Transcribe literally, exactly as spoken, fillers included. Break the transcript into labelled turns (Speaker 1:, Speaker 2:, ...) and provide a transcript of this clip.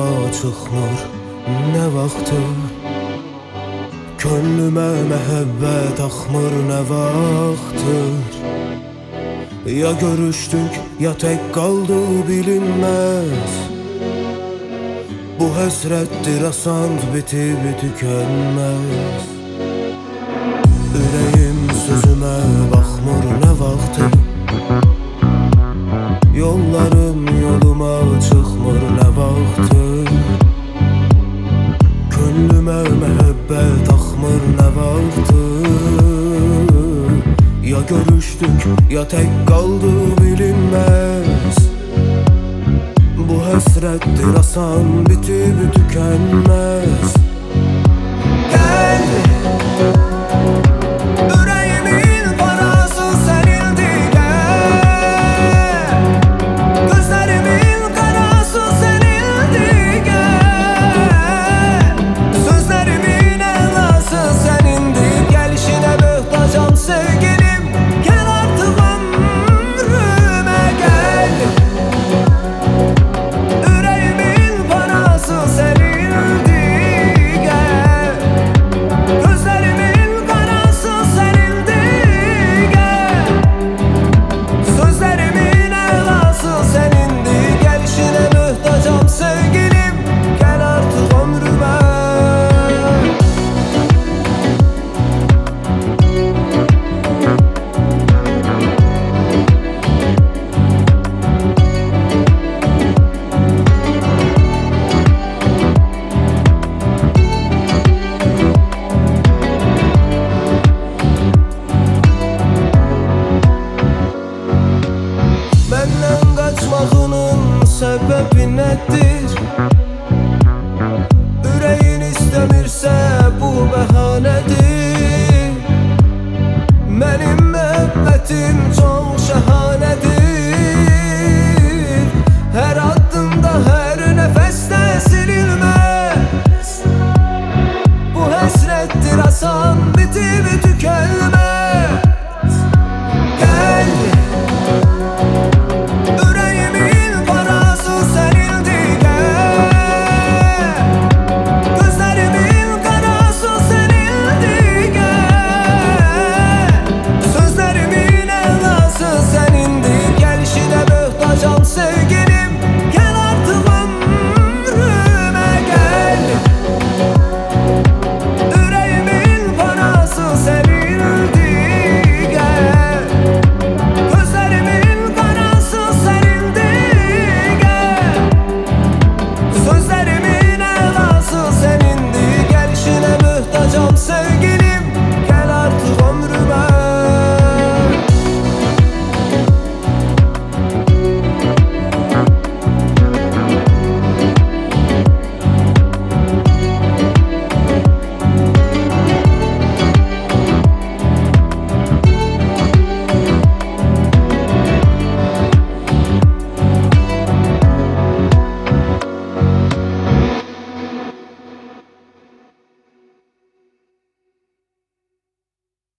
Speaker 1: çıxmır nə vaxtdır, könlümə məhəbbət axmır nə vaxtdır. Ya görüşdük, ya tək qaldı bilinməz. Bu həsrətdir asand, bitib tükənməz. Ürəyim sözümə baxmır nə vaxtdır, yollarım yoluma çıxmır nə vaxtdır. Könlümə məhəbbət axmır nə vaxtdır. Ya görüşdük, ya tək qaldı bilinməz. Bu həsrətdir asan, bitib tükənməz. Gəl